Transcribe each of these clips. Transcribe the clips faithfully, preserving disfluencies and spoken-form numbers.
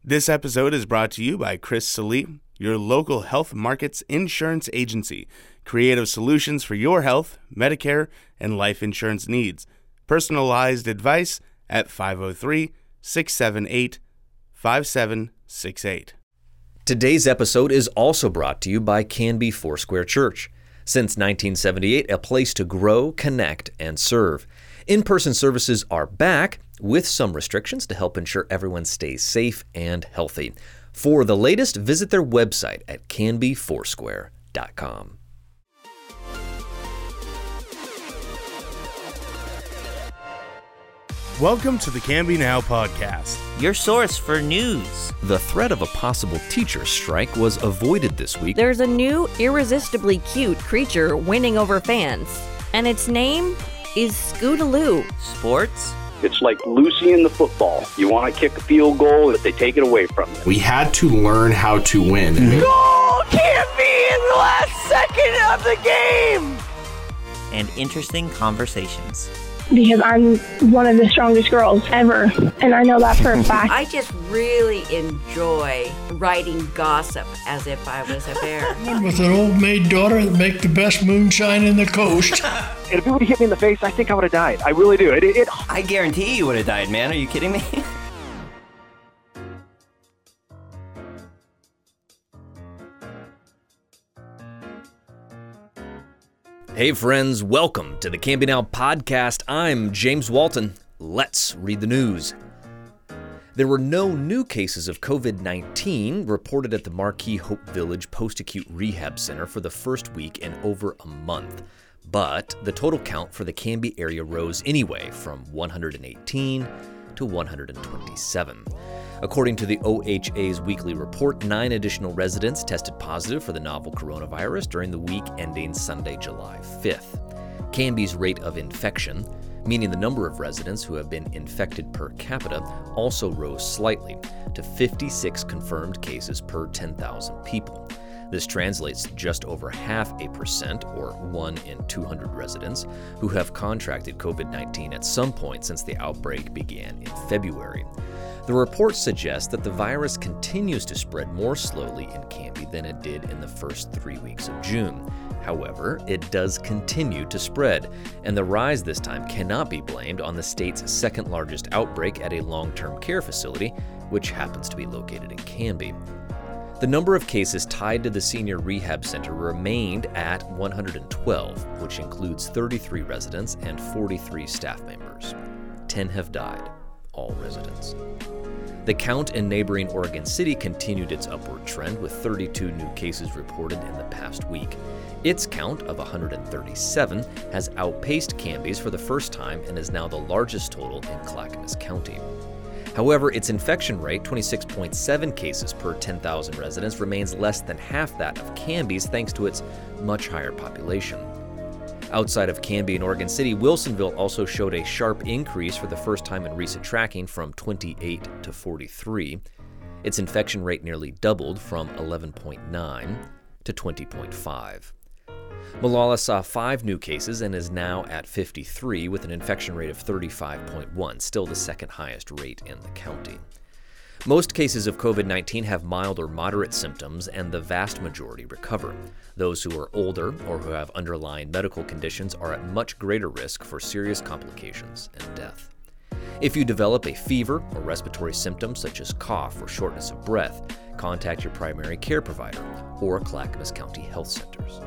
This episode is brought to you by Chris Salee, your local health markets insurance agency. Creative solutions for your health, Medicare, and life insurance needs. Personalized advice at five oh three, six seven eight, five seven six eight. Today's episode is also brought to you by Canby Foursquare Church. Since nineteen seventy-eight, a place to grow, connect, and serve. In-person services are back with some restrictions to help ensure everyone stays safe and healthy. For the latest, visit their website at canby foursquare dot com. Welcome to the Canby Now podcast, your source for news. The threat of a possible teacher strike was avoided this week. There's a new, irresistibly cute creature winning over fans, and its name is Scootaloo. Sports? It's like Lucy in the football. You want to kick a field goal, if they take it away from you. We had to learn how to win. Goal can't be in the last second of the game! And interesting conversations. Because I'm one of the strongest girls ever, and I know that for a fact. I just really enjoy writing gossip as if I was a bear. With an old maid daughter that make the best moonshine in the coast. And if it would have hit me in the face, I think I would have died. I really do. It, it, it... I guarantee you would have died, man. Are you kidding me? Hey friends, welcome to the Canby Now podcast. I'm James Walton. Let's read the news. There were no new cases of covid nineteen reported at the Marquee Hope Village Post-Acute Rehab Center for the first week in over a month. But the total count for the Canby area rose anyway from one hundred eighteen to one hundred twenty-seven. According to the O H A's weekly report, nine additional residents tested positive for the novel coronavirus during the week ending Sunday, July fifth. Canby's rate of infection, meaning the number of residents who have been infected per capita, also rose slightly to fifty-six confirmed cases per ten thousand people. This translates to just over half a percent, or one in two hundred residents, who have contracted covid nineteen at some point since the outbreak began in February. The report suggests that the virus continues to spread more slowly in Canby than it did in the first three weeks of June. However, it does continue to spread, and the rise this time cannot be blamed on the state's second largest outbreak at a long-term care facility, which happens to be located in Canby. The number of cases tied to the senior rehab center remained at one hundred twelve, which includes thirty-three residents and forty-three staff members. ten have died, all residents. The count in neighboring Oregon City continued its upward trend with thirty-two new cases reported in the past week. Its count of one hundred thirty-seven has outpaced Canby's for the first time and is now the largest total in Clackamas County. However, its infection rate, twenty-six point seven cases per ten thousand residents, remains less than half that of Canby's thanks to its much higher population. Outside of Canby and Oregon City, Wilsonville also showed a sharp increase for the first time in recent tracking from twenty-eight to forty-three. Its infection rate nearly doubled from eleven point nine to twenty point five. Molalla saw five new cases and is now at fifty-three with an infection rate of thirty-five point one, still the second highest rate in the county. Most cases of covid nineteen have mild or moderate symptoms, and the vast majority recover. Those who are older or who have underlying medical conditions are at much greater risk for serious complications and death. If you develop a fever or respiratory symptoms such as cough or shortness of breath, contact your primary care provider or Clackamas County Health Centers.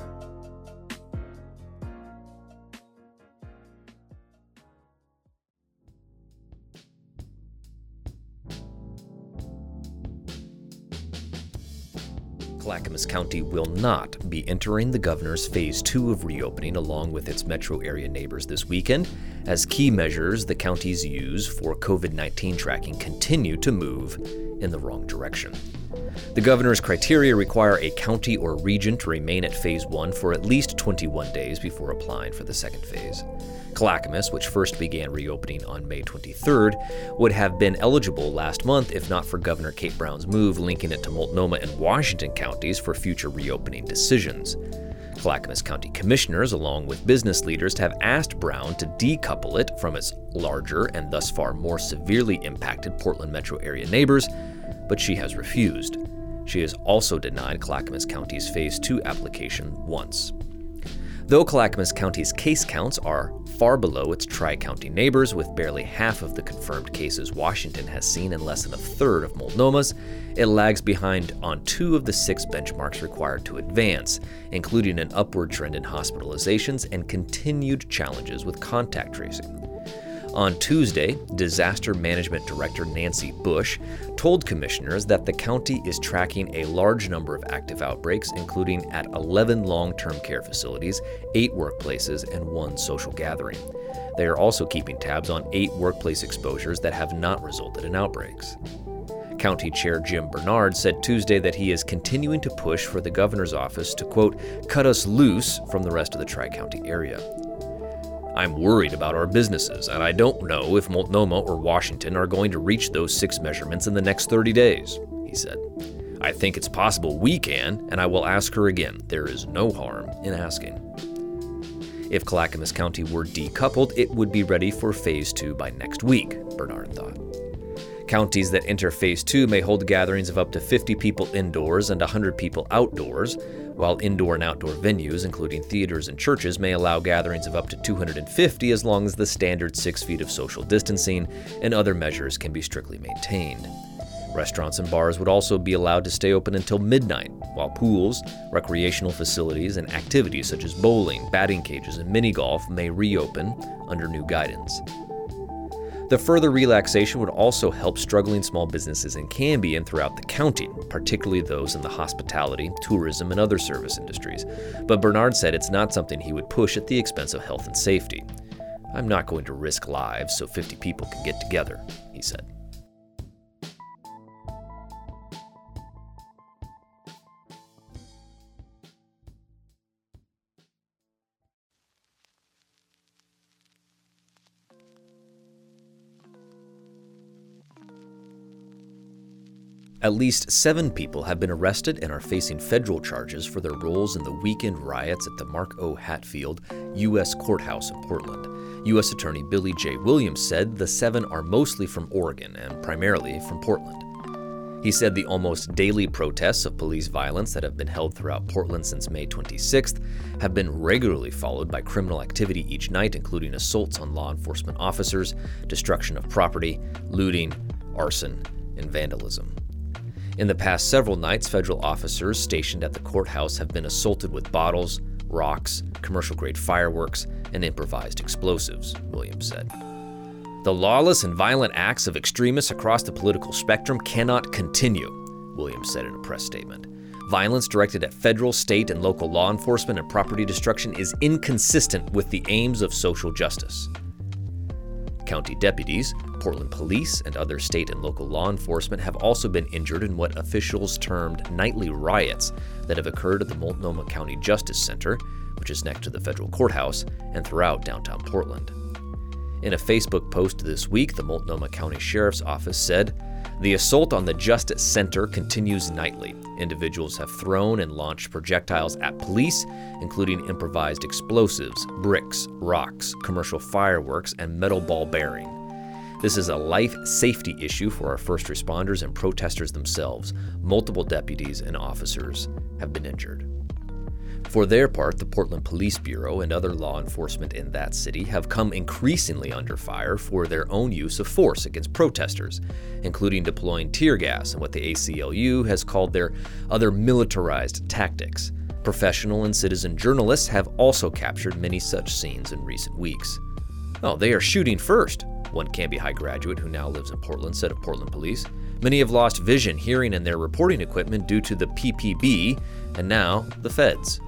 Clackamas County will not be entering the governor's phase two of reopening along with its metro area neighbors this weekend, as key measures the counties use for covid nineteen tracking continue to move in the wrong direction. The governor's criteria require a county or region to remain at phase one for at least twenty-one days before applying for the second phase. Clackamas, which first began reopening on May twenty-third, would have been eligible last month if not for Governor Kate Brown's move linking it to Multnomah and Washington counties for future reopening decisions. Clackamas County commissioners, along with business leaders, have asked Brown to decouple it from its larger and thus far more severely impacted Portland metro area neighbors, but she has refused. She has also denied Clackamas County's Phase two application once. Though Clackamas County's case counts are far below its tri-county neighbors, with barely half of the confirmed cases Washington has seen and less than a third of Multnoma's, it lags behind on two of the six benchmarks required to advance, including an upward trend in hospitalizations and continued challenges with contact tracing. On Tuesday, Disaster Management Director Nancy Bush told commissioners that the county is tracking a large number of active outbreaks, including at eleven long-term care facilities, eight workplaces, and one social gathering. They are also keeping tabs on eight workplace exposures that have not resulted in outbreaks. County Chair Jim Bernard said Tuesday that he is continuing to push for the governor's office to, quote, cut us loose from the rest of the Tri-County area. I'm worried about our businesses, and I don't know if Multnomah or Washington are going to reach those six measurements in the next thirty days, he said. I think it's possible we can, and I will ask her again. There is no harm in asking. If Clackamas County were decoupled, it would be ready for Phase two by next week, Bernard thought. Counties that enter Phase two may hold gatherings of up to fifty people indoors and one hundred people outdoors, while indoor and outdoor venues, including theaters and churches, may allow gatherings of up to two hundred fifty as long as the standard six feet of social distancing and other measures can be strictly maintained. Restaurants and bars would also be allowed to stay open until midnight, while pools, recreational facilities, and activities such as bowling, batting cages, and mini golf may reopen under new guidance. The further relaxation would also help struggling small businesses in Canby and throughout the county, particularly those in the hospitality, tourism, and other service industries. But Bernard said it's not something he would push at the expense of health and safety. I'm not going to risk lives so fifty people can get together, he said. At least seven people have been arrested and are facing federal charges for their roles in the weekend riots at the Mark O. Hatfield U S Courthouse in Portland. U S Attorney Billy J. Williams said the seven are mostly from Oregon and primarily from Portland. He said the almost daily protests of police violence that have been held throughout Portland since May twenty-sixth have been regularly followed by criminal activity each night, including assaults on law enforcement officers, destruction of property, looting, arson, and vandalism. In the past several nights, federal officers stationed at the courthouse have been assaulted with bottles, rocks, commercial-grade fireworks, and improvised explosives, Williams said. The lawless and violent acts of extremists across the political spectrum cannot continue, Williams said in a press statement. Violence directed at federal, state, and local law enforcement and property destruction is inconsistent with the aims of social justice. County deputies, Portland police, and other state and local law enforcement have also been injured in what officials termed nightly riots that have occurred at the Multnomah County Justice Center, which is next to the federal courthouse, and throughout downtown Portland. In a Facebook post this week, the Multnomah County Sheriff's Office said, "The assault on the Justice Center continues nightly. Individuals have thrown and launched projectiles at police, including improvised explosives, bricks, rocks, commercial fireworks, and metal ball bearing. This is a life safety issue for our first responders and protesters themselves. Multiple deputies and officers have been injured." For their part, the Portland Police Bureau and other law enforcement in that city have come increasingly under fire for their own use of force against protesters, including deploying tear gas and what the A C L U has called their other militarized tactics. Professional and citizen journalists have also captured many such scenes in recent weeks. "Oh, they are shooting first," one Canby High graduate who now lives in Portland said of Portland Police. "Many have lost vision, hearing, and their reporting equipment due to the P P B, and now the feds."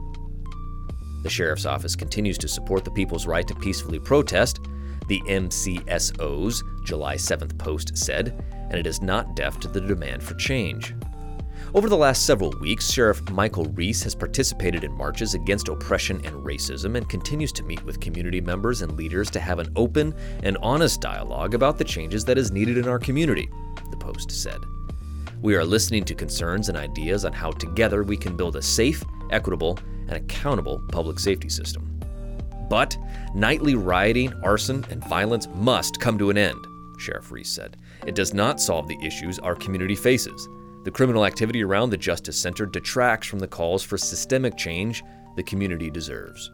The Sheriff's Office continues to support the people's right to peacefully protest, the M C S O's July seventh post said, and it is not deaf to the demand for change. Over the last several weeks, Sheriff Michael Reese has participated in marches against oppression and racism and continues to meet with community members and leaders to have an open and honest dialogue about the changes that is needed in our community, the post said. "We are listening to concerns and ideas on how together we can build a safe, equitable, and accountable public safety system. But nightly rioting, arson, and violence must come to an end," Sheriff Reese said. It does not solve the issues our community faces. The criminal activity around the Justice Center detracts from the calls for systemic change the community deserves.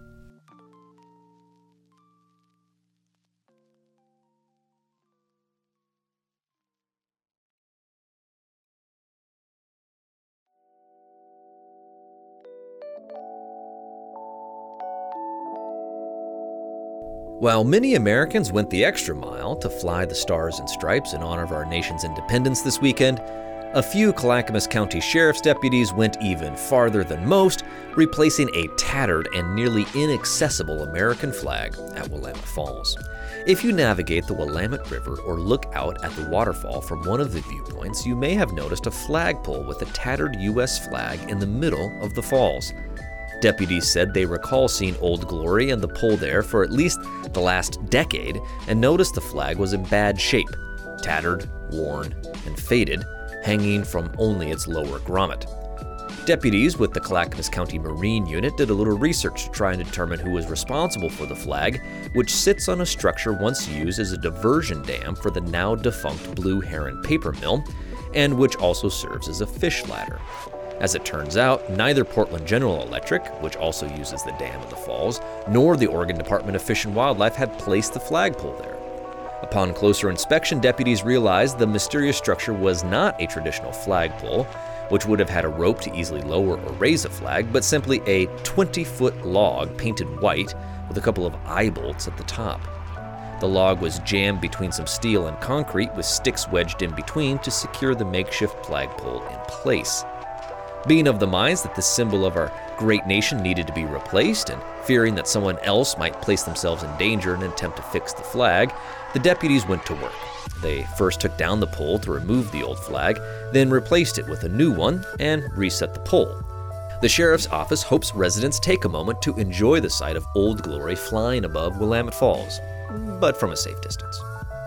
While many Americans went the extra mile to fly the stars and stripes in honor of our nation's independence this weekend, a few Clackamas County Sheriff's deputies went even farther than most, replacing a tattered and nearly inaccessible American flag at Willamette Falls. If you navigate the Willamette River or look out at the waterfall from one of the viewpoints, you may have noticed a flagpole with a tattered U S flag in the middle of the falls. Deputies said they recall seeing Old Glory and the pole there for at least the last decade and noticed the flag was in bad shape, tattered, worn, and faded, hanging from only its lower grommet. Deputies with the Clackamas County Marine Unit did a little research to try and determine who was responsible for the flag, which sits on a structure once used as a diversion dam for the now defunct Blue Heron Paper Mill, and which also serves as a fish ladder. As it turns out, neither Portland General Electric, which also uses the dam in the falls, nor the Oregon Department of Fish and Wildlife had placed the flagpole there. Upon closer inspection, deputies realized the mysterious structure was not a traditional flagpole, which would have had a rope to easily lower or raise a flag, but simply a twenty-foot log painted white with a couple of eye bolts at the top. The log was jammed between some steel and concrete with sticks wedged in between to secure the makeshift flagpole in place. Being of the minds that the symbol of our great nation needed to be replaced, and fearing that someone else might place themselves in danger in an attempt to fix the flag, the deputies went to work. They first took down the pole to remove the old flag, then replaced it with a new one and reset the pole. The sheriff's office hopes residents take a moment to enjoy the sight of Old Glory flying above Willamette Falls, but from a safe distance.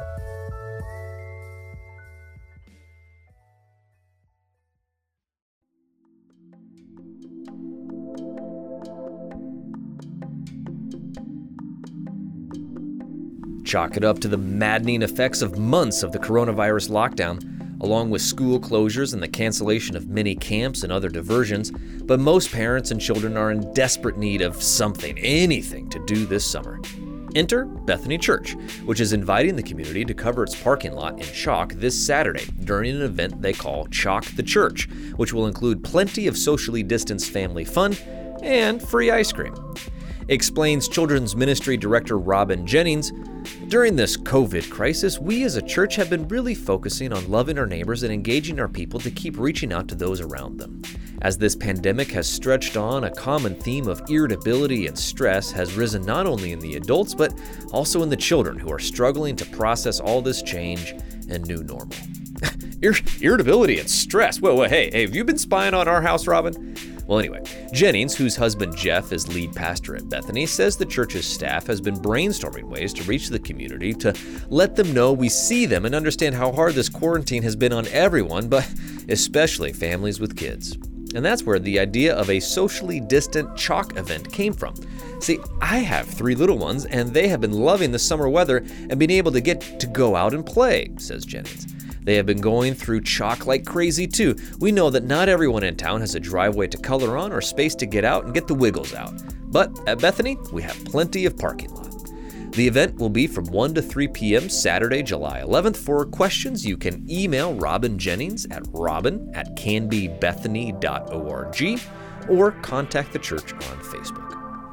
Chalk it up to the maddening effects of months of the coronavirus lockdown, along with school closures and the cancellation of many camps and other diversions, but most parents and children are in desperate need of something, anything to do this summer. Enter Bethany Church, which is inviting the community to cover its parking lot in chalk this Saturday during an event they call Chalk the Church, which will include plenty of socially distanced family fun and free ice cream. Explains Children's Ministry Director Robin Jennings, during this COVID crisis, we as a church have been really focusing on loving our neighbors and engaging our people to keep reaching out to those around them. As this pandemic has stretched on, a common theme of irritability and stress has risen not only in the adults, but also in the children who are struggling to process all this change and new normal. Ir- irritability and stress? Whoa, whoa, hey, hey, have you been spying on our house, Robin? Well, anyway, Jennings, whose husband Jeff is lead pastor at Bethany, says the church's staff has been brainstorming ways to reach the community to let them know we see them and understand how hard this quarantine has been on everyone, but especially families with kids. And that's where the idea of a socially distant chalk event came from. See, I have three little ones, and they have been loving the summer weather and being able to get to go out and play, says Jennings. They have been going through chalk like crazy too. We know that not everyone in town has a driveway to color on or space to get out and get the wiggles out. But at Bethany, we have plenty of parking lot. The event will be from one to three p.m. Saturday, July eleventh. For questions, you can email Robin Jennings at robin at canbybethany dot org or contact the church on Facebook.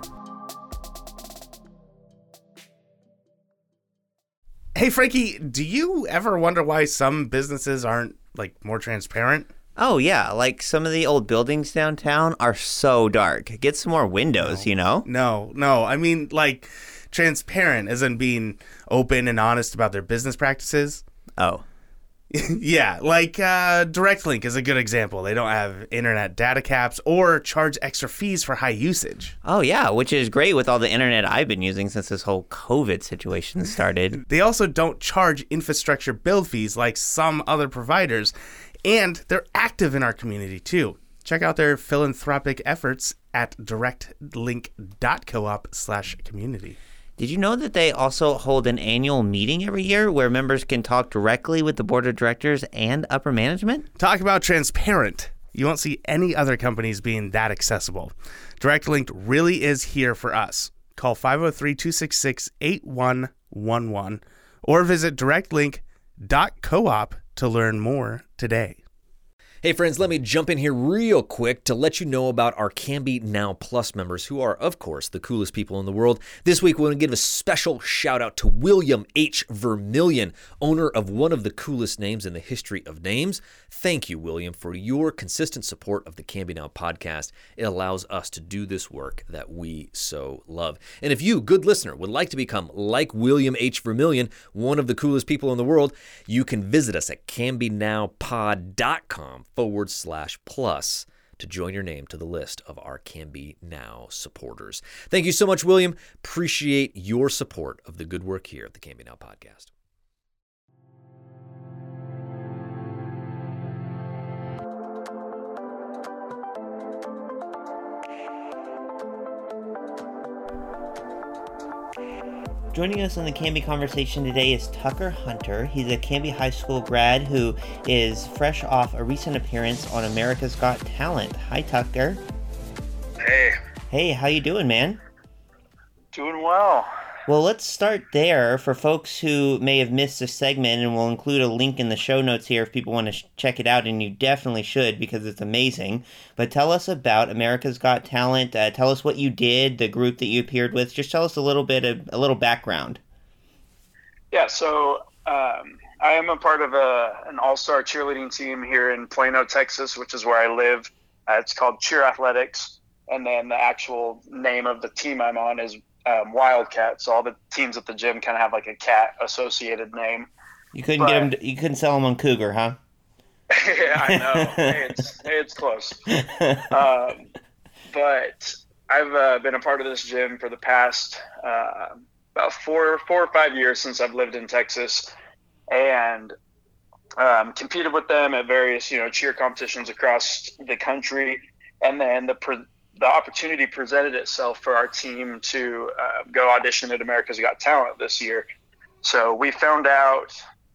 Hey, Frankie, do you ever wonder why some businesses aren't, like, more transparent? Oh, yeah. Like, some of the old buildings downtown are so dark. Get some more windows, no, you know? No, no. I mean, like, transparent as in being open and honest about their business practices. Oh. Yeah, like uh, DirectLink is a good example. They don't have internet data caps or charge extra fees for high usage. Oh, yeah, which is great with all the internet I've been using since this whole COVID situation started. They also don't charge infrastructure build fees like some other providers, and they're active in our community too. Check out their philanthropic efforts at directlink dot coop slash community. Did you know that they also hold an annual meeting every year where members can talk directly with the board of directors and upper management? Talk about transparent. You won't see any other companies being that accessible. DirectLink really is here for us. Call five oh three, two six six, eight one one one or visit direct link dot coop to learn more today. Hey friends, let me jump in here real quick to let you know about our Canby Now Plus members, who are, of course, the coolest people in the world. This week, we're going to give a special shout out to William H. Vermillion, owner of one of the coolest names in the history of names. Thank you, William, for your consistent support of the Canby Now podcast. It allows us to do this work that we so love. And if you, good listener, would like to become like William H. Vermillion, one of the coolest people in the world, you can visit us at canby now pod dot com forward slash plus to join your name to the list of our Canby Now supporters. Thank you so much, William. Appreciate your support of the good work here at the Canby Now podcast. Joining us on the Canby conversation today is Tucker Hunter. He's a Canby High School grad who is fresh off a recent appearance on America's Got Talent. Hi, Tucker. Hey. Hey, how you doing, man? Doing well. Well, let's start there for folks who may have missed this segment, and we'll include a link in the show notes here if people want to sh- check it out, and you definitely should because it's amazing. But tell us about America's Got Talent. Uh, tell us what you did, the group that you appeared with. Just tell us a little bit of a little background. Yeah, so um, I am a part of a, an all-star cheerleading team here in Plano, Texas, which is where I live. Uh, it's called Cheer Athletics, and then the actual name of the team I'm on is Um, Wildcat. So all the teams at the gym kind of have like a cat associated name. You couldn't but, get them. To, you couldn't sell them on Cougar, huh? Yeah, I know. hey, it's hey, it's close. Um, but I've uh, been a part of this gym for the past uh, about four, four or five years since I've lived in Texas, and um, competed with them at various, you know, cheer competitions across the country, and then the. Pre- the opportunity presented itself for our team to uh, go audition at America's Got Talent this year. So we found out,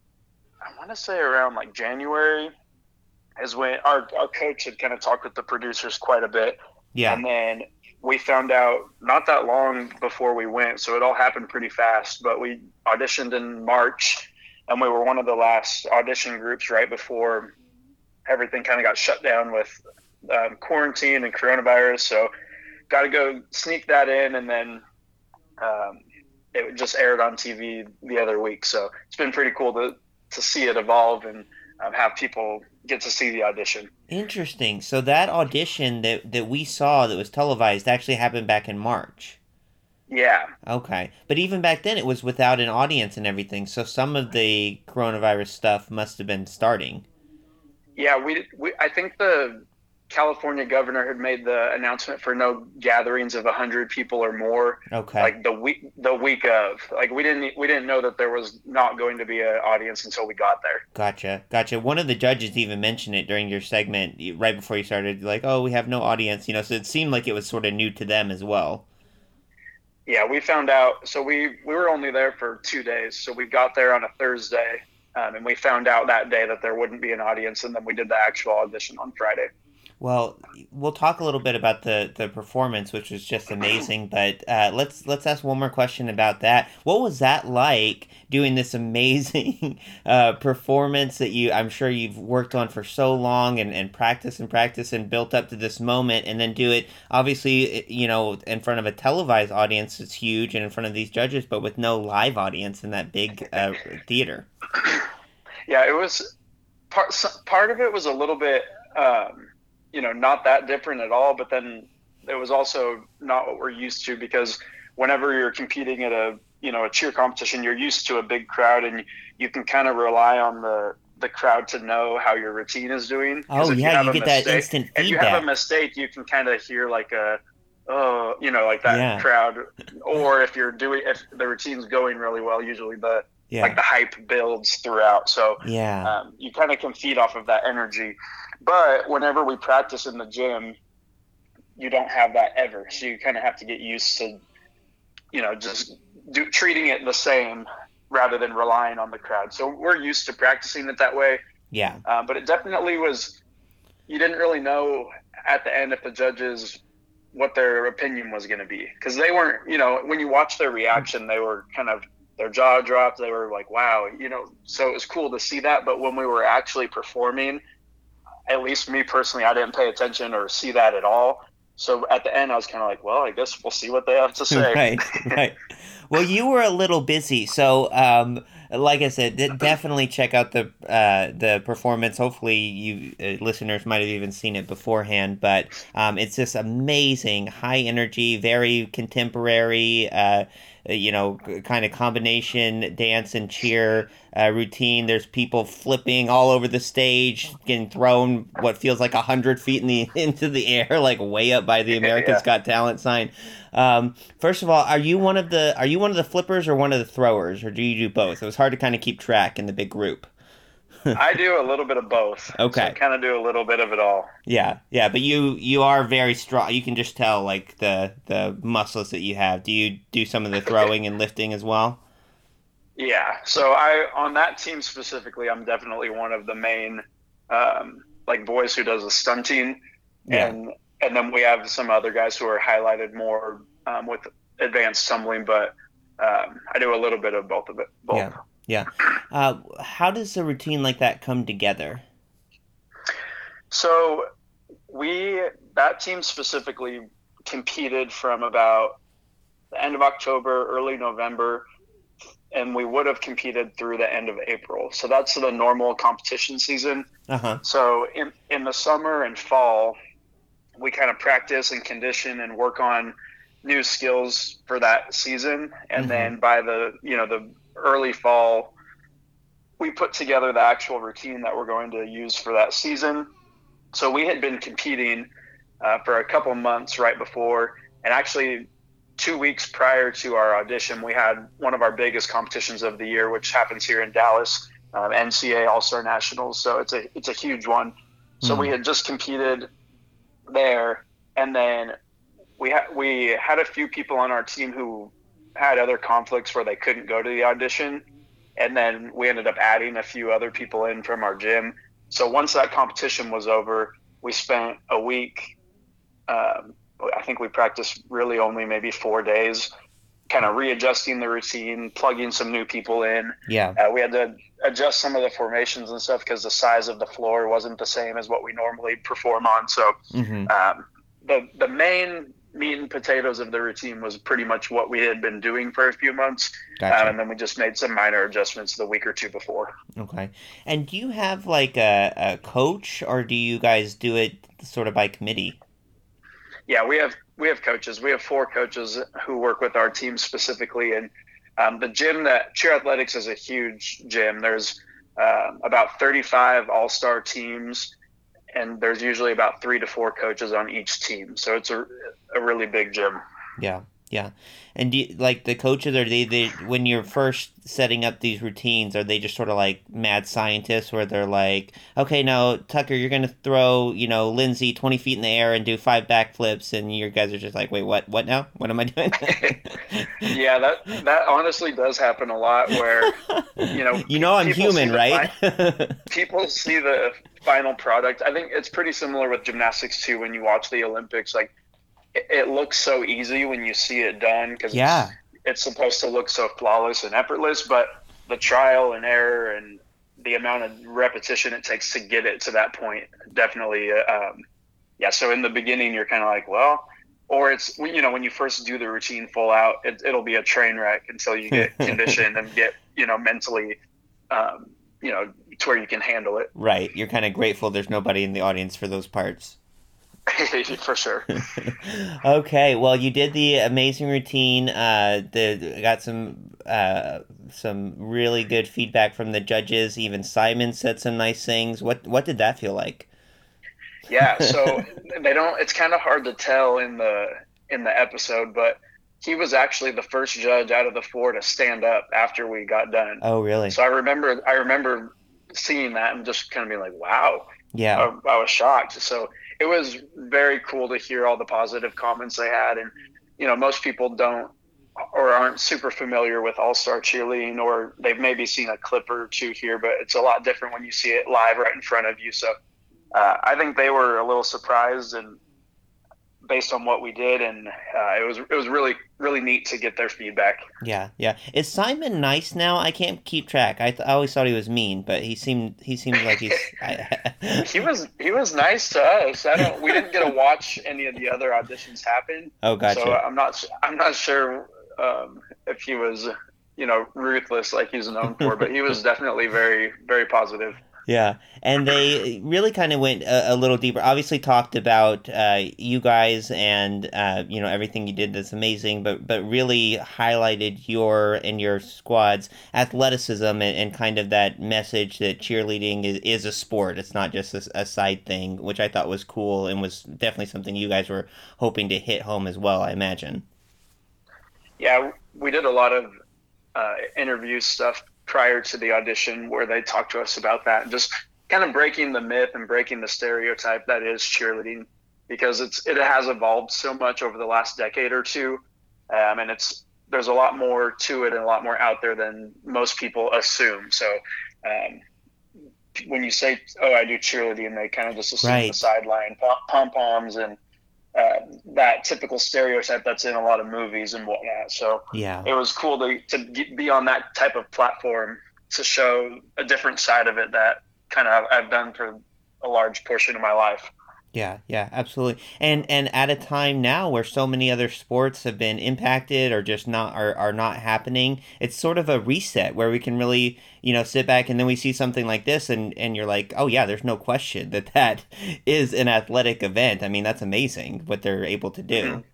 I want to say around like January is when our, our coach had kind of talked with the producers quite a bit. Yeah. And then we found out not that long before we went. So it all happened pretty fast, but we auditioned in March and we were one of the last audition groups right before everything kind of got shut down with Um, quarantine and coronavirus, so got to go sneak that in, and then um, it just aired on T V the other week. So it's been pretty cool to to see it evolve and um, have people get to see the audition. Interesting. So that audition that that we saw that was televised actually happened back in March. Yeah. Okay, but even back then it was without an audience and everything. So some of the coronavirus stuff must have been starting. Yeah, we we I think the California governor had made the announcement for no gatherings of a hundred people or more. Okay. Like the week, the week of, like we didn't, we didn't know that there was not going to be an audience until we got there. Gotcha, gotcha. One of the judges even mentioned it during your segment right before you started, like, "Oh, we have no audience," you know. So it seemed like it was sort of new to them as well. Yeah, we found out. So we we were only there for two days. So we got there on a Thursday, um, and we found out that day that there wouldn't be an audience, and then we did the actual audition on Friday. Well, we'll talk a little bit about the, the performance, which was just amazing. But uh, let's let's ask one more question about that. What was that like, doing this amazing uh, performance that you I'm sure you've worked on for so long and, and practice and practice and built up to this moment, and then do it obviously, you know, in front of a televised audience? It's huge, and in front of these judges, but with no live audience in that big uh, theater. Yeah, it was part part of it was a little bit. Um, you know, not that different at all, but then it was also not what we're used to, because whenever you're competing at a, you know, a cheer competition, you're used to a big crowd, and you can kind of rely on the, the crowd to know how your routine is doing. Oh yeah, you, you get mistake, that instant feedback. If you have a mistake, you can kind of hear like a, oh, you know, like that yeah. crowd. Or if you're doing, if the routine's going really well, usually the, yeah. like the hype builds throughout. So yeah, um, you kind of can feed off of that energy. But whenever we practice in the gym, you don't have that ever. So you kind of have to get used to, you know, just do, treating it the same rather than relying on the crowd. So we're used to practicing it that way. Yeah. Uh, but it definitely was, you didn't really know at the end if the judges, what their opinion was going to be. Because they weren't, you know, when you watch their reaction, they were kind of, their jaw dropped. They were like, wow, you know, so it was cool to see that. But when we were actually performing, at least me personally, I didn't pay attention or see that at all. So at the end, I was kind of like, well, I guess we'll see what they have to say. Right, right. Well, you were a little busy, so um, like I said, d- definitely check out the uh, the performance. Hopefully, you uh, listeners might have even seen it beforehand, but um, it's this amazing, high energy, very contemporary, uh, you know, kind of combination dance and cheer uh, routine. There's people flipping all over the stage, getting thrown what feels like a hundred feet in the into the air, like way up by the America's Yeah. Got Talent sign. Um, first of all, are you one of the are you one of the flippers or one of the throwers, or do you do both? It was hard to kind of keep track in the big group. I do a little bit of both. Okay. So I kind of do a little bit of it all. Yeah, yeah, but you you are very strong. You can just tell like the the muscles that you have. Do you do some of the throwing and lifting as well? Yeah. So I, on that team specifically, I'm definitely one of the main, um, like boys who does the stunting. Yeah. And, and then we have some other guys who are highlighted more um, with advanced tumbling, but um, I do a little bit of both of it. Both. Yeah. Yeah. Uh, how does a routine like that come together? So we, that team specifically competed from about the end of October, early November, and we would have competed through the end of April. So that's the normal competition season. Uh-huh. So in, in the summer and fall, we kind of practice and condition and work on new skills for that season. And Mhm. then by the, you know, the early fall, we put together the actual routine that we're going to use for that season. So we had been competing uh, for a couple months right before, and actually two weeks prior to our audition, we had one of our biggest competitions of the year, which happens here in Dallas, um, N C A A All-Star Nationals. So it's a it's a huge one. So Mhm. we had just competed there, and then we had we had a few people on our team who had other conflicts where they couldn't go to the audition, and then we ended up adding a few other people in from our gym. So once that competition was over, we spent a week. Um, I think we practiced really only maybe four days, kind of readjusting the routine, plugging some new people in. Yeah. Uh, we had to adjust some of the formations and stuff because the size of the floor wasn't the same as what we normally perform on. So Mhm. um, the the main meat and potatoes of the routine was pretty much what we had been doing for a few months. Gotcha. Um, and then we just made some minor adjustments the week or two before. Okay. And do you have like a, a coach, or do you guys do it sort of by committee? Yeah, we have we have coaches. We have four coaches who work with our team specifically. And um, the gym that Cheer Athletics is a huge gym. There's um, about thirty-five all-star teams, and there's usually about three to four coaches on each team. So it's a, a really big gym. Yeah, yeah. And do you, like the coaches, are they, they when you're first setting up these routines, are they just sort of like mad scientists where they're like, okay, now Tucker, you're gonna throw, you know, Lindsay twenty feet in the air and do five backflips, and you guys are just like, wait, what? What now? What am I doing? Yeah, that that honestly does happen a lot. Where you know, you know, I'm people human, see the right? fi- people see the final product. I think it's pretty similar with gymnastics too. When you watch the Olympics, like it, it looks so easy when you see it done because Yeah. it's, it's supposed to look so flawless and effortless. But the trial and error and the amount of repetition it takes to get it to that point, definitely, uh, um, yeah. So in the beginning, you're kind of like, well. Or it's, you know, when you first do the routine full out, it, it'll be a train wreck until you get conditioned and get, you know, mentally, um, you know, to where you can handle it. Right. You're kind of grateful there's nobody in the audience for those parts. For sure. Okay. Well, you did the amazing routine. Uh, the got some uh, some really good feedback from the judges. Even Simon said some nice things. What what did that feel like? Yeah, so they don't. It's kind of hard to tell in the in the episode, but he was actually the first judge out of the four to stand up after we got done. Oh, really? So I remember I remember seeing that and just kind of being like, "Wow!" Yeah, I, I was shocked. So it was very cool to hear all the positive comments they had, and you know, most people don't or aren't super familiar with all-star cheerleading, or they've maybe seen a clip or two here, but it's a lot different when you see it live right in front of you. So uh, I think they were a little surprised and based on what we did, and uh, it was it was really really neat to get their feedback. Yeah, yeah. Is Simon nice now? I can't keep track. I, th- I always thought he was mean, but he seemed he seemed like he's. I, he was he was nice to us. I don't. We didn't get to watch any of the other auditions happen. Oh, gotcha. So I'm not I'm not sure um, if he was you know ruthless like he's known for, but he was definitely very very positive. Yeah, and they really kind of went a, a little deeper. Obviously, talked about uh, you guys and uh, you know everything you did that's amazing, but but really highlighted your and your squad's athleticism and, and kind of that message that cheerleading is, is a sport. It's not just a, a side thing, which I thought was cool and was definitely something you guys were hoping to hit home as well, I imagine. Yeah, we did a lot of uh, interview stuff prior to the audition where they talked to us about that and just kind of breaking the myth and breaking the stereotype that is cheerleading, because it's it has evolved so much over the last decade or two, um, and it's there's a lot more to it and a lot more out there than most people assume. So um, when you say, oh, I do cheerleading, they kind of just assume right. the sideline pom-poms and Uh, that typical stereotype that's in a lot of movies and whatnot. So yeah, it was cool to, to get, be on that type of platform to show a different side of it that kind of I've done for a large portion of my life. Yeah, yeah, absolutely. And and at a time now where so many other sports have been impacted or just not are, are not happening, it's sort of a reset where we can really, you know, sit back and then we see something like this and, and you're like, oh yeah, there's no question that that is an athletic event. I mean, that's amazing what they're able to do. Mm-hmm.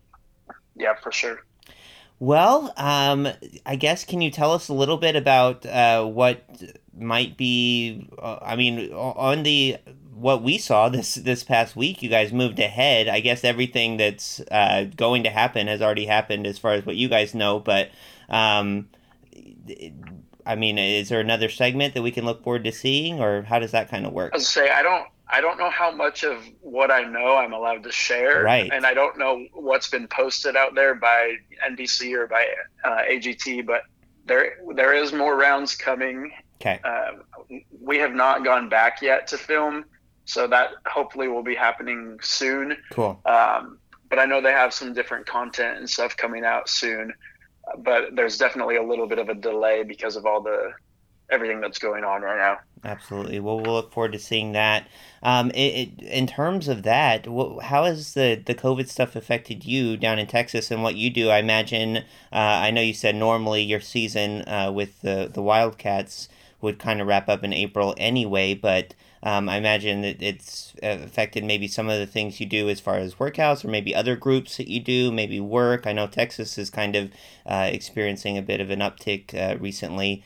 Yeah, for sure. Well, um, I guess, can you tell us a little bit about uh, what might be, uh, I mean, on the, what we saw this, this past week, you guys moved ahead. I guess everything that's uh, going to happen has already happened as far as what you guys know, but, um, I mean, is there another segment that we can look forward to seeing, or how does that kind of work? I was say, I don't, I don't know how much of what I know I'm allowed to share, right. And I don't know what's been posted out there by N B C or by uh, A G T, but there there is more rounds coming. Okay. Uh, we have not gone back yet to film, so that hopefully will be happening soon. Cool. Um, but I know they have some different content and stuff coming out soon, but there's definitely a little bit of a delay because of all the everything that's going on right now. Absolutely. Well, we'll look forward to seeing that. Um, it, it, in terms of that, what, how has the, the COVID stuff affected you down in Texas and what you do? I imagine, uh, I know you said normally your season uh, with the, the Wildcats would kind of wrap up in April anyway, but um, I imagine that it's affected maybe some of the things you do as far as workouts or maybe other groups that you do, maybe work. I know Texas is kind of uh, experiencing a bit of an uptick uh, recently.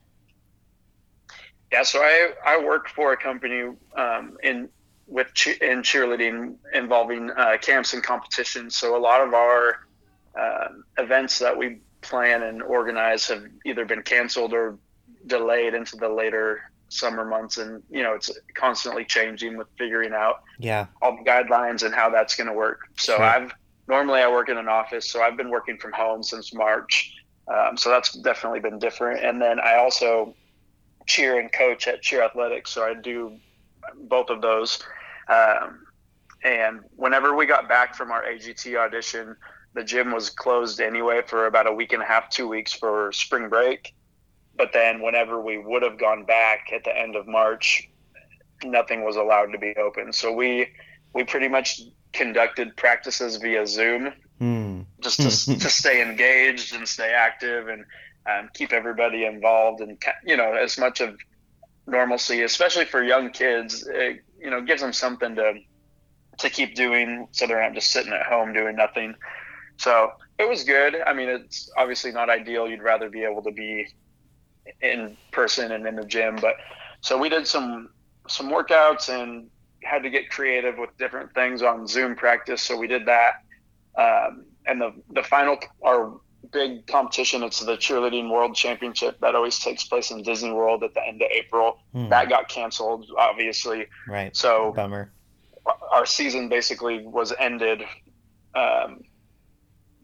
Yeah, so I, I work for a company um, in with che- in cheerleading involving uh, camps and competitions. So a lot of our uh, events that we plan and organize have either been canceled or delayed into the later summer months, and you know it's constantly changing with figuring out yeah all the guidelines and how that's going to work. So sure. I've normally I work in an office, so I've been working from home since March. Um, so that's definitely been different. And then I also cheer and coach at Cheer Athletics, so I do both of those. Um, and whenever we got back from our A G T audition, the gym was closed anyway for about a week and a half, two weeks for spring break. But then whenever we would have gone back at the end of March, nothing was allowed to be open. So we we pretty much conducted practices via Zoom, mm. just to, to stay engaged and stay active and um, keep everybody involved, and you know as much of normalcy, especially for young kids. It, you know gives them something to to keep doing, so they're not just sitting at home doing nothing. So it was good. I mean, it's obviously not ideal. You'd rather be able to be in person and in the gym, but so we did some some workouts and had to get creative with different things on Zoom practice. So we did that, um, and the the final our big competition, it's the Cheerleading World Championship that always takes place in Disney World at the end of April. Hmm. That got canceled, obviously. Right. So bummer. Our season basically was ended um,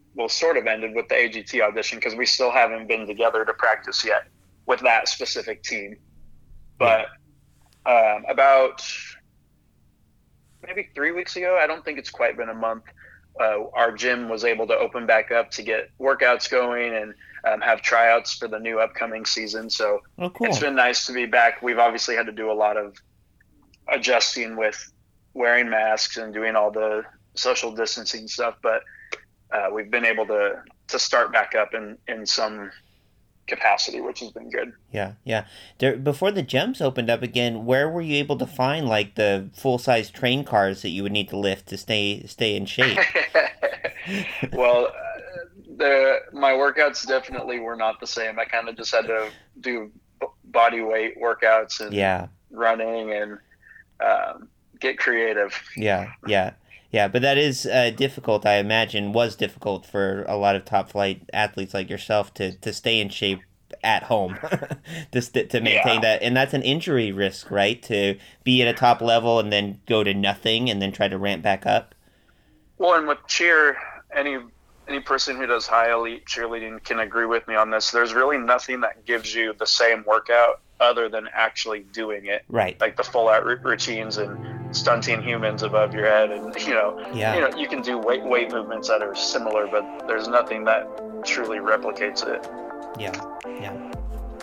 well, sort of ended with the A G T audition because we still haven't been together to practice yet with that specific team. But um, about maybe three weeks ago, I don't think it's quite been a month, uh, our gym was able to open back up to get workouts going and um, have tryouts for the new upcoming season. So oh, cool. It's been nice to be back. We've obviously had to do a lot of adjusting with wearing masks and doing all the social distancing stuff, but uh, we've been able to to start back up in, in some capacity, which has been good. Yeah, yeah. There, before the gyms opened up again, where were you able to find like the full size train cars that you would need to lift to stay stay in shape? Well, uh, the my workouts definitely were not the same. I kind of just had to do b- body weight workouts and yeah. running and um, get creative. Yeah, yeah. Yeah, but that is uh, difficult, I imagine, was difficult for a lot of top-flight athletes like yourself to, to stay in shape at home, to, st- to maintain yeah. that. And that's an injury risk, right? To be at a top level and then go to nothing and then try to ramp back up? Well, and with cheer, any any person who does high elite cheerleading can agree with me on this. There's really nothing that gives you the same workout other than actually doing it. Right. Like the full-out r- routines and stunting humans above your head, and you know, yeah. you know, you can do weight weight movements that are similar, but there's nothing that truly replicates it. Yeah, yeah.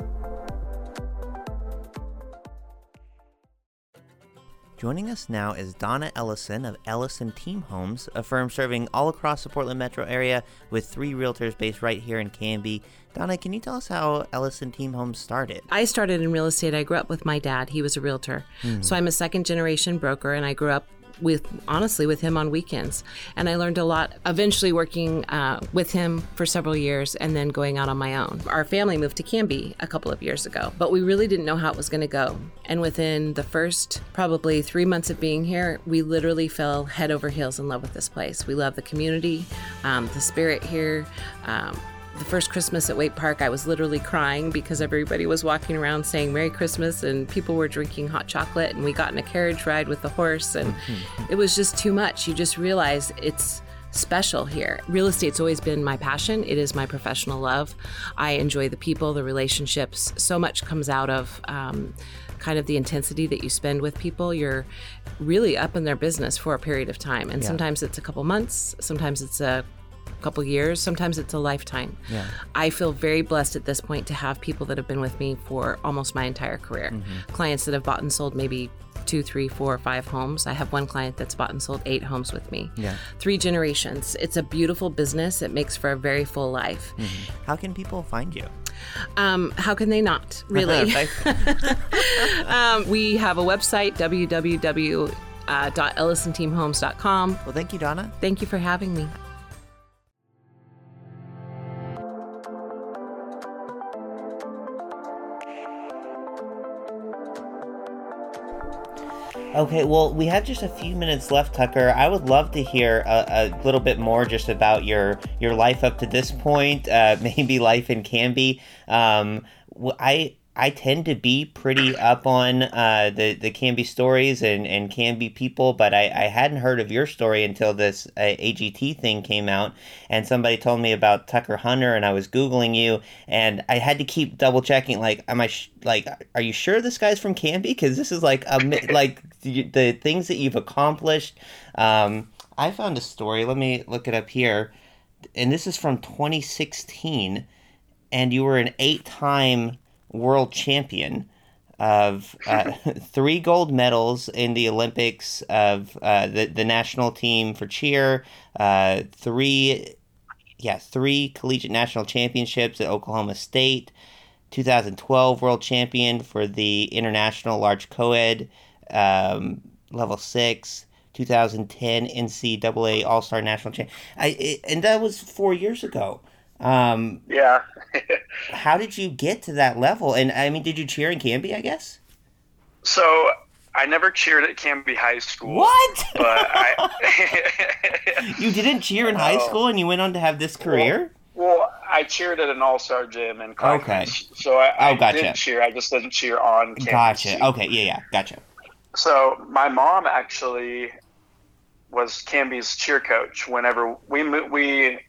Joining us now is Donna Ellison of Ellison Team Homes, a firm serving all across the Portland metro area with three realtors based right here in Canby. Donna, can you tell us how Ellison Team Homes started? I started in real estate. I grew up with my dad. He was a realtor. Mm. So I'm a second generation broker, and I grew up with, honestly, with him on weekends. And I learned a lot, eventually working uh, with him for several years and then going out on my own. Our family moved to Canby a couple of years ago, but we really didn't know how it was going to go. And within the first probably three months of being here, we literally fell head over heels in love with this place. We love the community, um, the spirit here. Um, The first Christmas at Waite Park, I was literally crying because everybody was walking around saying Merry Christmas and people were drinking hot chocolate, and we got in a carriage ride with the horse, and it was just too much. You just realize it's special here. Real estate's always been my passion. It is my professional love. I enjoy the people, the relationships. So much comes out of um, kind of the intensity that you spend with people. You're really up in their business for a period of time, and yeah. sometimes it's a couple months, sometimes it's a couple years, sometimes it's a lifetime. Yeah. I feel very blessed at this point to have people that have been with me for almost my entire career. Mm-hmm. Clients that have bought and sold maybe two, three, four, five homes. I have one client that's bought and sold eight homes with me. Yeah. Three generations. It's a beautiful business. It makes for a very full life. Mm-hmm. How can people find you? Um, how can they not, really? um, we have a website, w w w dot ellison team homes dot com. Well, thank you, Donna. Thank you for having me. Okay, well, we have just a few minutes left, Tucker. I would love to hear a, a little bit more just about your your life up to this point, uh, maybe life in Canby. Um, I I tend to be pretty up on uh, the, the Canby stories and, and Canby people, but I, I hadn't heard of your story until this uh, A G T thing came out, and somebody told me about Tucker Hunter, and I was Googling you, and I had to keep double checking, like, am I, sh- like, are you sure this guy's from Canby? Because this is like, a, like, the, the things that you've accomplished. Um, I found a story, let me look it up here, and this is from twenty sixteen, and you were an eight-time world champion of uh, three gold medals in the Olympics of uh, the, the national team for cheer, uh, three, yeah, three collegiate national championships at Oklahoma State, two thousand twelve world champion for the international large co-ed um, level six, two thousand ten N C double A All-Star National Champion. I, it, and that was four years ago. Um, yeah. How did you get to that level? And I mean, did you cheer in Canby, I guess? So I never cheered at Canby High School. What? But I You didn't cheer in high oh. school and you went on to have this career? Well, well I cheered at an all-star gym in Clackamas. Okay. So I, oh, I gotcha. did cheer. I just didn't cheer on campus. Gotcha. Okay, yeah, yeah, gotcha. So my mom actually was Canby's cheer coach whenever we we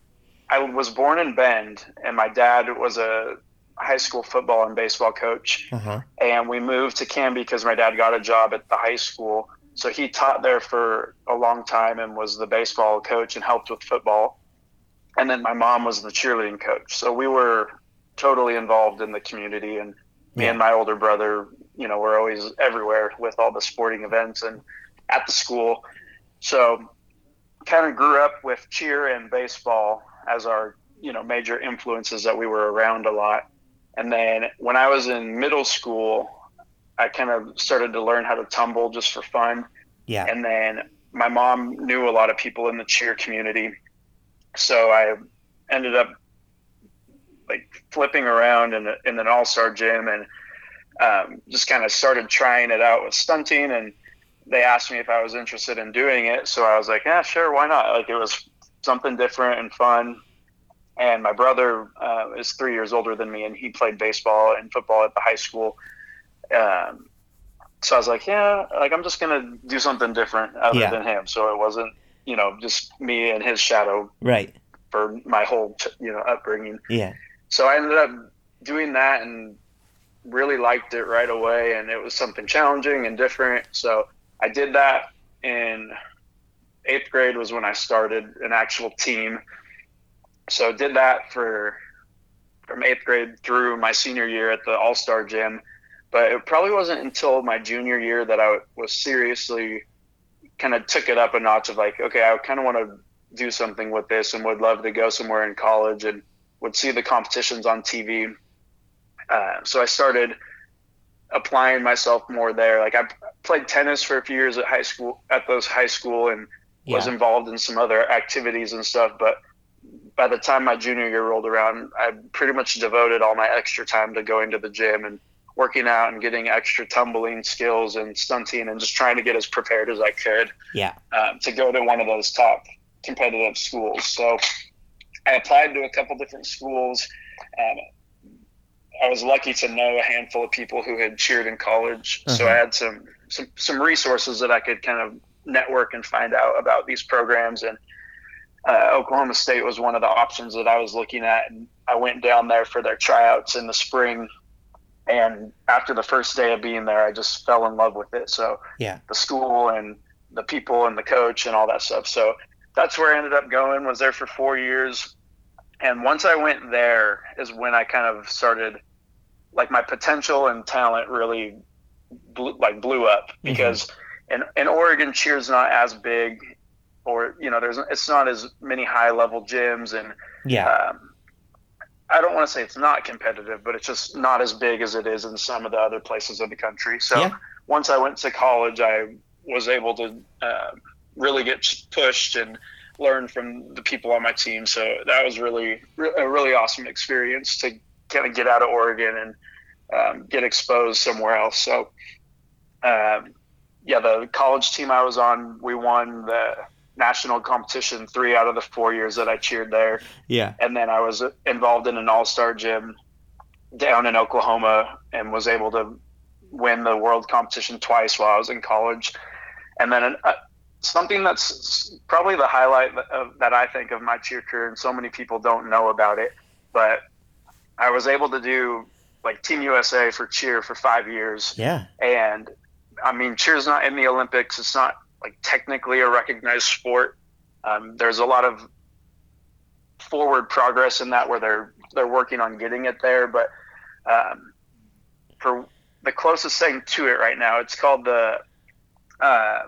I was born in Bend, and my dad was a high school football and baseball coach. Uh-huh. And we moved to Canby because my dad got a job at the high school. So he taught there for a long time and was the baseball coach and helped with football. And then my mom was the cheerleading coach. So we were totally involved in the community, and me Yeah. and my older brother, you know, were always everywhere with all the sporting events and at the school. So kind of grew up with cheer and baseball as our, you know, major influences that we were around a lot. And then when I was in middle school, I kind of started to learn how to tumble just for fun. Yeah. And then my mom knew a lot of people in the cheer community. So I ended up like flipping around in, a, in an all-star gym, and um, just kind of started trying it out with stunting. And they asked me if I was interested in doing it. So I was like, yeah, sure. Why not? Like, it was something different and fun. And my brother uh, is three years older than me, and he played baseball and football at the high school. Um, so I was like, yeah, like I'm just going to do something different other Yeah. than him. So it wasn't, you know, just me and his shadow Right. for my whole, you know, upbringing. Yeah. So I ended up doing that and really liked it right away. And it was something challenging and different. So I did that in eighth grade was when I started an actual team. So did that for from eighth grade through my senior year at the All-Star Gym. But it probably wasn't until my junior year that I was seriously kind of took it up a notch of like, okay, I kind of want to do something with this and would love to go somewhere in college, and would see the competitions on T V. Uh, so I started applying myself more there. Like I played tennis for a few years at high school, at those high school, and was Yeah. involved in some other activities and stuff. But by the time my junior year rolled around, I pretty much devoted all my extra time to going to the gym and working out and getting extra tumbling skills and stunting and just trying to get as prepared as I could Yeah. um, to go to one of those top competitive schools. So I applied to a couple different schools. Um, I was lucky to know a handful of people who had cheered in college. So Uh-huh. I had some, some, some resources that I could kind of network and find out about these programs. And uh, Oklahoma State was one of the options that I was looking at. And I went down there for their tryouts in the spring. And after the first day of being there, I just fell in love with it. So Yeah. the school and the people and the coach and all that stuff. So that's where I ended up going, was there for four years. And once I went there is when I kind of started, like my potential and talent really blew, like blew up, because mm-hmm. in, in Oregon, cheer's not as big, or, you know, there's, it's not as many high level gyms. And Yeah. um, I don't want to say it's not competitive, but it's just not as big as it is in some of the other places of the country. So Yeah. once I went to college, I was able to uh, really get pushed and learn from the people on my team. So that was really, re- a really awesome experience to kind of get out of Oregon and um, get exposed somewhere else. So um, yeah, the college team I was on, we won the national competition three out of the four years that I cheered there. Yeah. And then I was involved in an all-star gym down in Oklahoma and was able to win the world competition twice while I was in college. And then uh, something that's probably the highlight of, that I think of my cheer career, and so many people don't know about it, but I was able to do like Team U S A for cheer for five years. Yeah. And I mean, cheer's not in the Olympics. It's not like technically a recognized sport. Um, there's a lot of forward progress in that where they're they're working on getting it there. But um, for the closest thing to it right now, it's called the uh,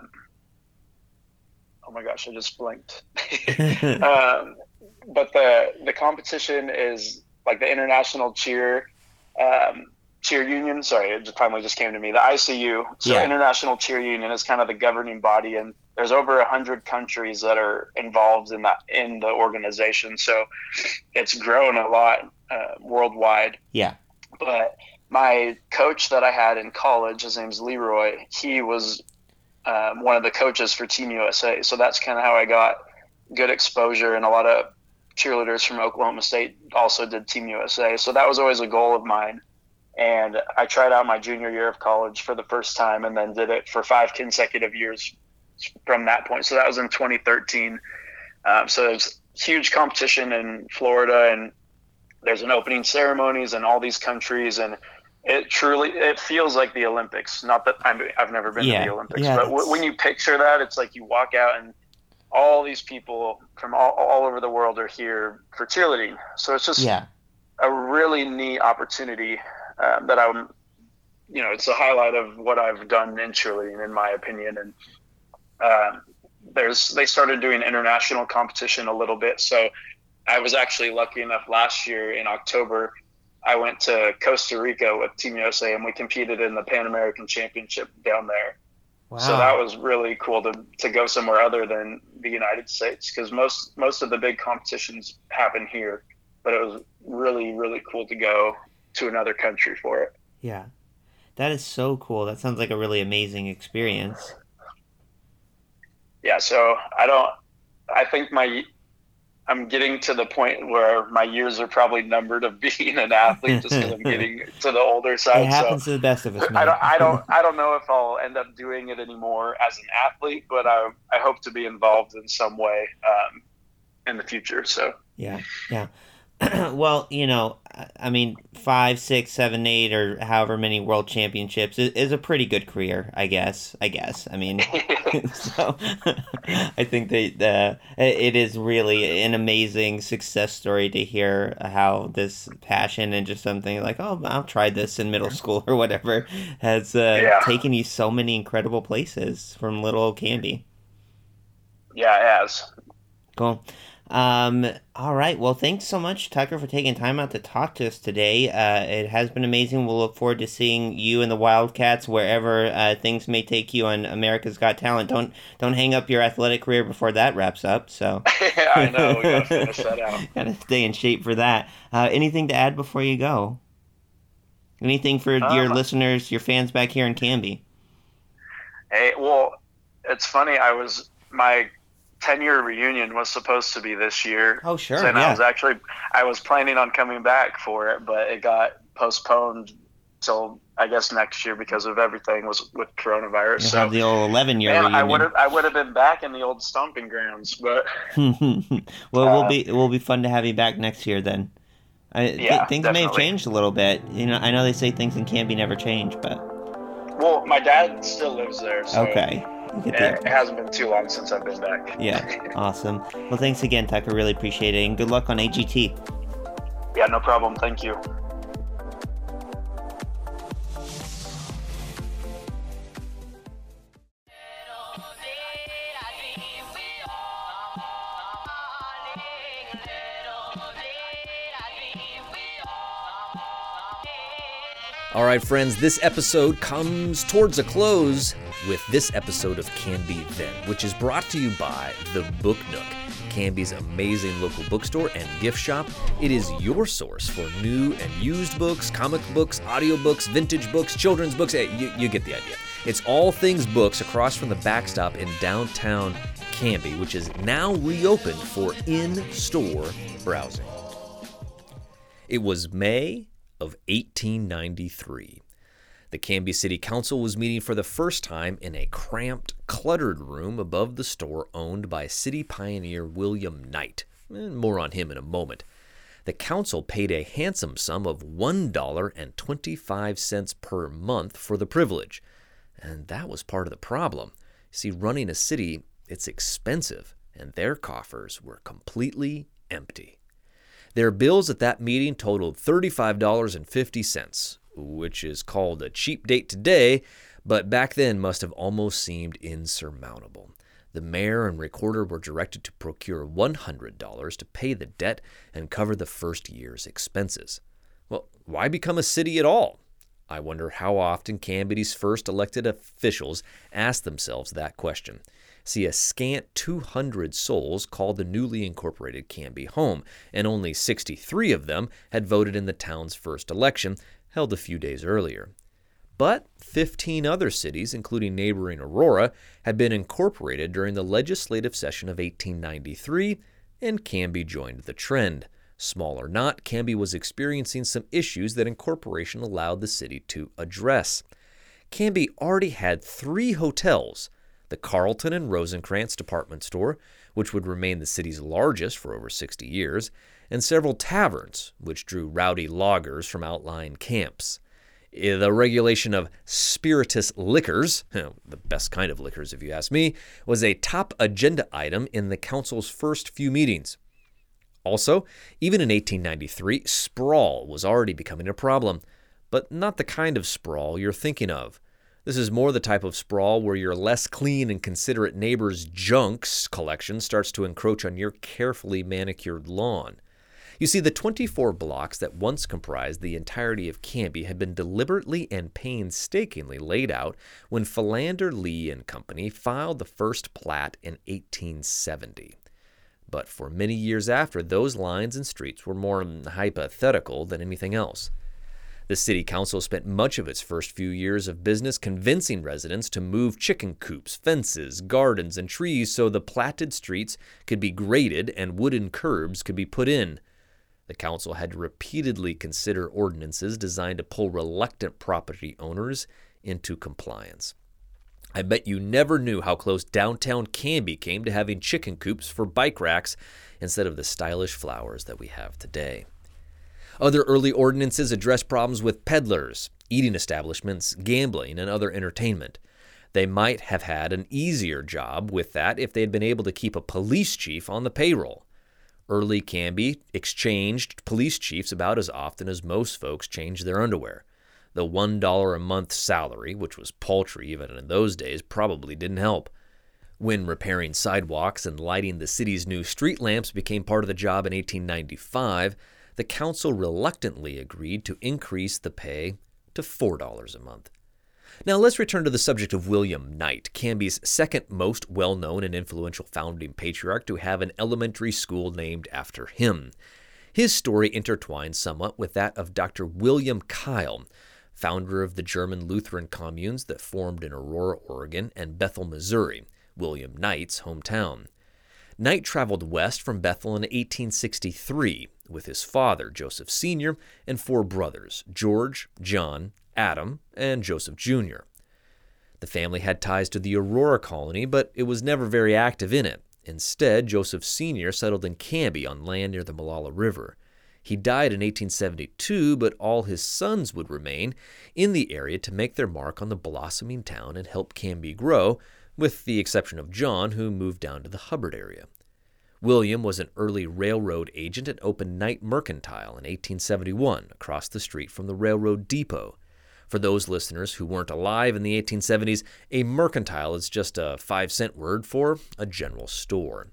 oh my gosh, I just blinked. um, but the the competition is like the International Cheer um, Cheer Union. Sorry, it just finally just came to me. The I C U, so Yeah. International Cheer Union, is kind of the governing body, and there's over a hundred countries that are involved in that in the organization. So it's grown a lot uh, worldwide. Yeah. But my coach that I had in college, his name's Leroy. He was um, one of the coaches for Team U S A. So that's kind of how I got good exposure, and a lot of cheerleaders from Oklahoma State also did Team U S A. So that was always a goal of mine. And I tried out my junior year of college for the first time, and then did it for five consecutive years from that point. So that was in twenty thirteen. Um, so it's huge competition in Florida, and there's an opening ceremonies in all these countries, and it truly it feels like the Olympics. Not that I'm, I've never been yeah. to the Olympics, yeah, but w- when you picture that, it's like you walk out and all these people from all, all over the world are here for cheerleading. So it's just yeah. a really neat opportunity uh, that I'm, you know, it's a highlight of what I've done in cheerleading, in my opinion. And uh, there's they started doing international competition a little bit. So I was actually lucky enough last year in October, I went to Costa Rica with Team U S A, and we competed in the Pan American Championship down there. Wow. So that was really cool to, to go somewhere other than the United States, because most, most of the big competitions happen here, but it was really, really cool to go to another country for it. Yeah. That is so cool. That sounds like a really amazing experience. Yeah. So I don't, I think my, I'm getting to the point where my years are probably numbered of being an athlete, just because I'm getting to the older side. It happens so to the best of us, man. I don't, I don't, I don't know if I'll end up doing it anymore as an athlete, but I, I hope to be involved in some way um, in the future. So yeah, yeah. Well, you know, I mean, five, six, seven, eight, or however many world championships is, is a pretty good career, I guess. I guess. I mean, so I think that uh, it is really an amazing success story to hear how this passion and just something like, oh, I'll try this in middle school or whatever has uh, Yeah. taken you so many incredible places from little old Canby. Yeah, it has. Cool. Um, all right. Well, thanks so much, Tucker, for taking time out to talk to us today. Uh, it has been amazing. We'll look forward to seeing you and the Wildcats wherever uh, things may take you on America's Got Talent. Don't don't hang up your athletic career before that wraps up. So Yeah, I know. We gotta finish that out. Gotta stay in shape for that. Uh, anything to add before you go? Anything for Uh, your listeners, your fans back here in Canby? Hey, well, it's funny. I was my ten-year reunion was supposed to be this year. Oh, sure. And yeah. I was actually I was planning on coming back for it, but it got postponed till I guess next year because of everything was with coronavirus. You'll so have the old eleven-year man, reunion. I would have I would have been back in the old stomping grounds, but well, uh, we'll be it will be fun to have you back next year then. I, th- Yeah, things may have definitely. changed a little bit. You know, I know they say things in Canby never change, but well, my dad still lives there. So okay. You get It, the- it hasn't been too long since I've been back. yeah, awesome. Well, thanks again, Tucker. Really appreciate it, and good luck on A G T. Yeah, no problem. Thank you. All right, friends, this episode comes towards a close with this episode of Canby Then, which is brought to you by The Book Nook, Canby's amazing local bookstore and gift shop. It is your source for new and used books, comic books, audiobooks, vintage books, children's books. Hey, you, you get the idea. It's all things books across from the backstop in downtown Canby, which is now reopened for in-store browsing. It was May of eighteen ninety-three. The Canby City Council was meeting for the first time in a cramped, cluttered room above the store owned by city pioneer William Knight. And more on him in a moment. The council paid a handsome sum of one dollar and twenty-five cents per month for the privilege. And that was part of the problem. See, running a city, it's expensive, and their coffers were completely empty. Their bills at that meeting totaled thirty-five dollars and fifty cents, which is called a cheap date today, but back then must have almost seemed insurmountable. The mayor and recorder were directed to procure one hundred dollars to pay the debt and cover the first year's expenses. Well, why become a city at all? I wonder how often Canby's first elected officials asked themselves that question. See, a scant two hundred souls called the newly incorporated Canby home, and only sixty-three of them had voted in the town's first election, held a few days earlier. But fifteen other cities, including neighboring Aurora, had been incorporated during the legislative session of eighteen ninety-three, and Canby joined the trend. Small or not, Canby was experiencing some issues that incorporation allowed the city to address. Canby already had three hotels, the Carlton and Rosencrantz department store, which would remain the city's largest for over sixty years, and several taverns, which drew rowdy loggers from outlying camps. The regulation of spirituous liquors, the best kind of liquors if you ask me, was a top agenda item in the council's first few meetings. Also, even in eighteen ninety-three, sprawl was already becoming a problem, but not the kind of sprawl you're thinking of. This is more the type of sprawl where your less clean and considerate neighbor's junks collection starts to encroach on your carefully manicured lawn. You see, the twenty-four blocks that once comprised the entirety of Canby had been deliberately and painstakingly laid out when Philander Lee and Company filed the first plat in eighteen seventy. But for many years after, those lines and streets were more hypothetical than anything else. The city council spent much of its first few years of business convincing residents to move chicken coops, fences, gardens, and trees so the platted streets could be graded and wooden curbs could be put in. The council had to repeatedly consider ordinances designed to pull reluctant property owners into compliance. I bet you never knew how close downtown Canby came to having chicken coops for bike racks instead of the stylish flowers that we have today. Other early ordinances addressed problems with peddlers, eating establishments, gambling, and other entertainment. They might have had an easier job with that if they had been able to keep a police chief on the payroll. Early Canby exchanged police chiefs about as often as most folks changed their underwear. The one dollar a month salary, which was paltry even in those days, probably didn't help. When repairing sidewalks and lighting the city's new street lamps became part of the job in eighteen ninety-five, the council reluctantly agreed to increase the pay to four dollars a month. Now let's return to the subject of William Knight, Canby's second most well-known and influential founding patriarch to have an elementary school named after him. His story intertwines somewhat with that of Doctor William Kyle, founder of the German Lutheran communes that formed in Aurora, Oregon, and Bethel, Missouri, William Knight's hometown. Knight traveled west from Bethel in eighteen sixty-three with his father, Joseph Senior, and four brothers, George, John, Adam, and Joseph Junior The family had ties to the Aurora colony, but it was never very active in it. Instead, Joseph Senior settled in Canby on land near the Molalla River. He died in eighteen seventy-two, but all his sons would remain in the area to make their mark on the blossoming town and help Canby grow, with the exception of John, who moved down to the Hubbard area. William was an early railroad agent and opened Knight Mercantile in eighteen seventy-one across the street from the railroad depot. For those listeners who weren't alive in the eighteen seventies, a mercantile is just a five-cent word for a general store.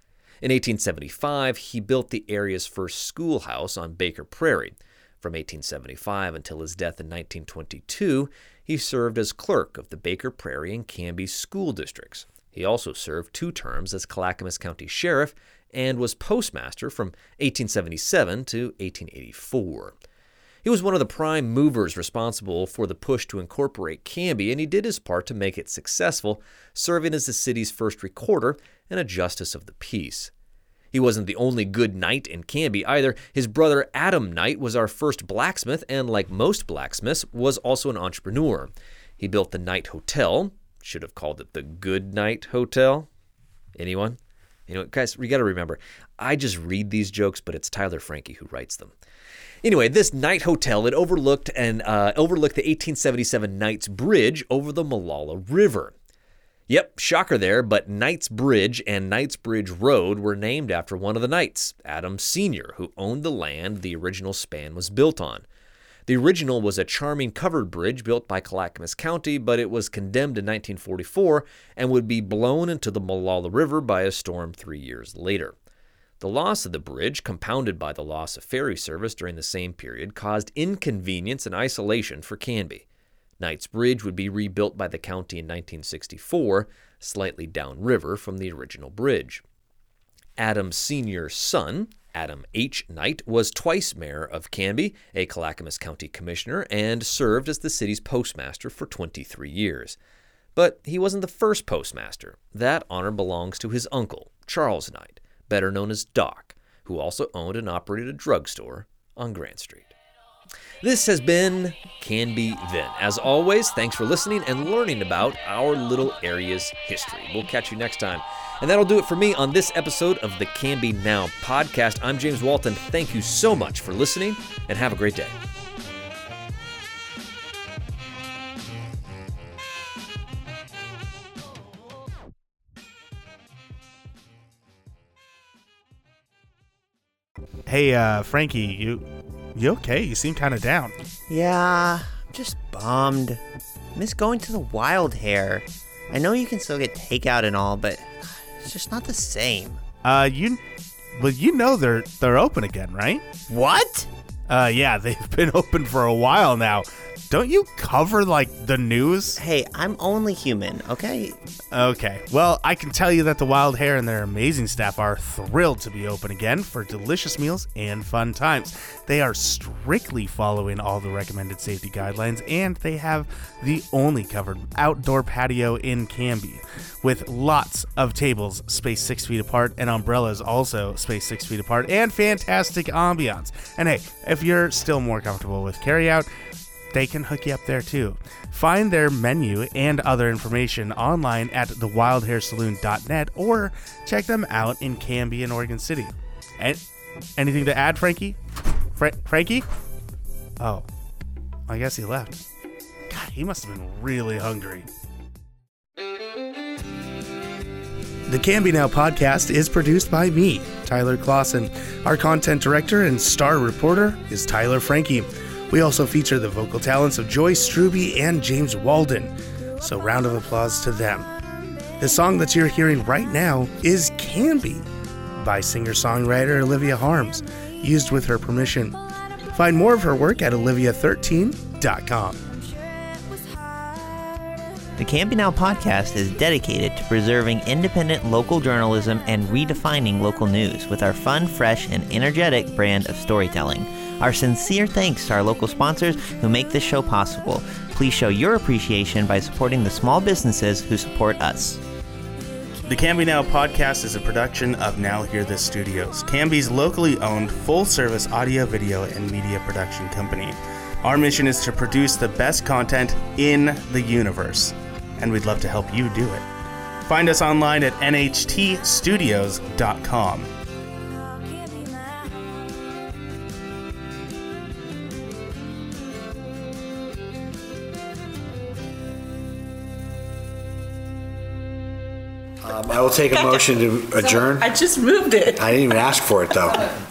In eighteen seventy-five, he built the area's first schoolhouse on Baker Prairie. From eighteen seventy-five until his death in nineteen twenty-two, he served as clerk of the Baker Prairie and Canby school districts. He also served two terms as Clackamas County Sheriff and was postmaster from eighteen seventy-seven to eighteen eighty-four. He was one of the prime movers responsible for the push to incorporate Canby, and he did his part to make it successful, serving as the city's first recorder and a justice of the peace. He wasn't the only good knight in Canby either. His brother Adam Knight was our first blacksmith, and like most blacksmiths, was also an entrepreneur. He built the Knight Hotel. Should have called it the Good Knight Hotel. Anyone? You know, guys, we got to remember, I just read these jokes, but it's Tyler Franke who writes them. Anyway, this Knight Hotel had overlooked and uh, overlooked the eighteen seventy-seven Knights Bridge over the Molalla River. Yep, shocker there, but Knights Bridge and Knights Bridge Road were named after one of the Knights, Adam Senior, who owned the land the original span was built on. The original was a charming covered bridge built by Clackamas County, but it was condemned in nineteen forty-four and would be blown into the Molalla River by a storm three years later. The loss of the bridge, compounded by the loss of ferry service during the same period, caused inconvenience and isolation for Canby. Knights Bridge would be rebuilt by the county in nineteen sixty-four, slightly downriver from the original bridge. Adam Senior's son, Adam H. Knight, was twice mayor of Canby, a Clackamas County commissioner, and served as the city's postmaster for twenty-three years. But he wasn't the first postmaster. That honor belongs to his uncle, Charles Knight, better known as Doc, who also owned and operated a drugstore on Grant Street. This has been Canby Then. As always, thanks for listening and learning about our little area's history. We'll catch you next time. And that'll do it for me on this episode of the Canby Now podcast. I'm James Walton. Thank you so much for listening, and have a great day. Hey, uh, Frankie, you you okay? You seem kind of down. Yeah, I'm just bummed. Miss going to the Wild Hare. I know you can still get takeout and all, but it's just not the same. Uh, you, well, you know they're they're open again, right? What? Uh, yeah, they've been open for a while now. Don't you cover, like, the news? Hey, I'm only human, okay? Okay. Well, I can tell you that the Wild Hare and their amazing staff are thrilled to be open again for delicious meals and fun times. They are strictly following all the recommended safety guidelines, and they have the only covered outdoor patio in Canby, with lots of tables spaced six feet apart and umbrellas also spaced six feet apart, and fantastic ambiance. And hey, if you're still more comfortable with carryout, they can hook you up there too. Find their menu and other information online at the wild hare saloon dot net or check them out in Canby and Oregon City. And anything to add, Frankie? Fra- Frankie? Oh, I guess he left. God, he must have been really hungry. The Canby Now podcast is produced by me, Tyler Clausen. Our content director and star reporter is Tyler Frankie. We also feature the vocal talents of Joyce Struby and James Walden, so round of applause to them. The song that you're hearing right now is Canby by singer-songwriter Olivia Harms, used with her permission. Find more of her work at olivia thirteen dot com. The Canby Now podcast is dedicated to preserving independent local journalism and redefining local news with our fun, fresh, and energetic brand of storytelling. Our sincere thanks to our local sponsors who make this show possible. Please show your appreciation by supporting the small businesses who support us. The Canby Now podcast is a production of Now Hear This Studios, Canby's locally owned full-service audio, video, and media production company. Our mission is to produce the best content in the universe, and we'd love to help you do it. Find us online at n h t studios dot com. Um, I will take a motion to adjourn. I just moved it. I didn't even ask for it, though.